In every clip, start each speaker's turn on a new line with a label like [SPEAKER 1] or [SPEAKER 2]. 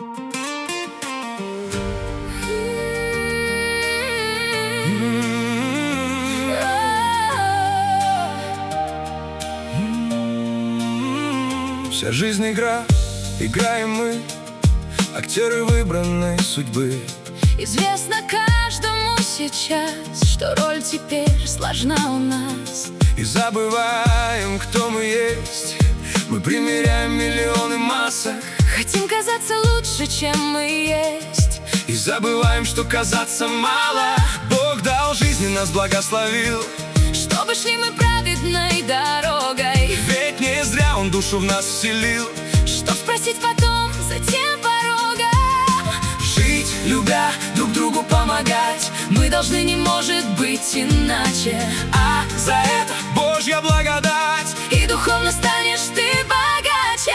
[SPEAKER 1] Вся жизнь игра, играем мы, актеры выбранной судьбы.
[SPEAKER 2] Известно каждому сейчас, что роль теперь сложна у нас.
[SPEAKER 1] И забываем, кто мы есть. Мы примеряем миллионы масок.
[SPEAKER 2] Хотим казаться лучше, чем мы есть.
[SPEAKER 1] И забываем, что казаться мало. Бог дал жизнь и нас благословил,
[SPEAKER 2] чтобы шли мы праведной дорогой.
[SPEAKER 1] Ведь не зря Он душу в нас вселил,
[SPEAKER 2] чтоб спросить потом за тем порогом.
[SPEAKER 1] Жить, любя,
[SPEAKER 2] друг другу помогать, мы должны, не может быть иначе.
[SPEAKER 1] А за это Божья благодать,
[SPEAKER 2] и духовно станешь ты богаче.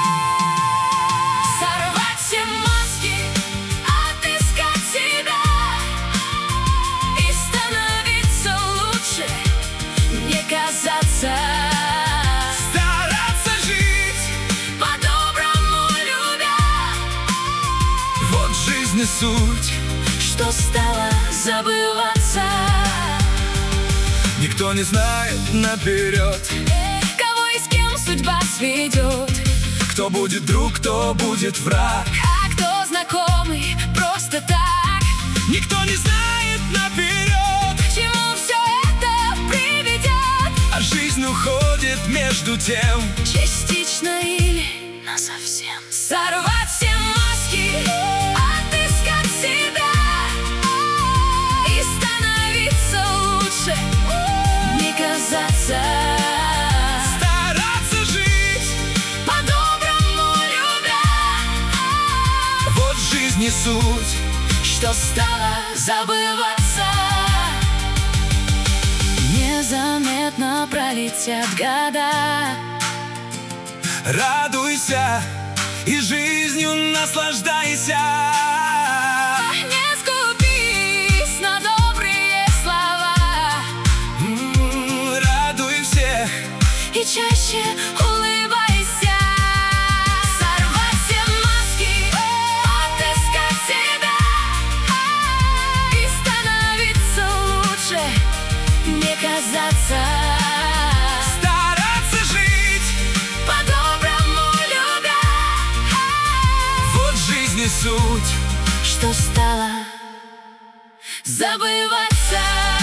[SPEAKER 2] Сорвать все маски, отыскать себя и становиться лучше, не казаться.
[SPEAKER 1] Стараться жить,
[SPEAKER 2] по-доброму любя.
[SPEAKER 1] Вот жизни суть,
[SPEAKER 2] что стало забываться.
[SPEAKER 1] Никто не знает наперед,
[SPEAKER 2] кого и с кем судьба сведет.
[SPEAKER 1] кто будет друг, кто будет враг,
[SPEAKER 2] а кто знакомый просто так.
[SPEAKER 1] Никто не знает наперед,
[SPEAKER 2] к чему все это приведет.
[SPEAKER 1] А жизнь уходит между тем,
[SPEAKER 2] частично или насовсем. Сорвать все маски, отыскать себя и становиться лучше, не казаться.
[SPEAKER 1] Стараться жить,
[SPEAKER 2] по-доброму любя.
[SPEAKER 1] Вот жизни суть,
[SPEAKER 2] что стало забываться. Незаметно пролетят года.
[SPEAKER 1] радуйся и жизнью наслаждайся.
[SPEAKER 2] Не скупись на добрые слова.
[SPEAKER 1] Радуй всех
[SPEAKER 2] и чаще улыбайся. Сорвать все маски, отыскать себя и становиться лучше, не казаться.
[SPEAKER 1] Стараться жить,
[SPEAKER 2] по-доброму любя.
[SPEAKER 1] вот жизни суть,
[SPEAKER 2] что стало забываться.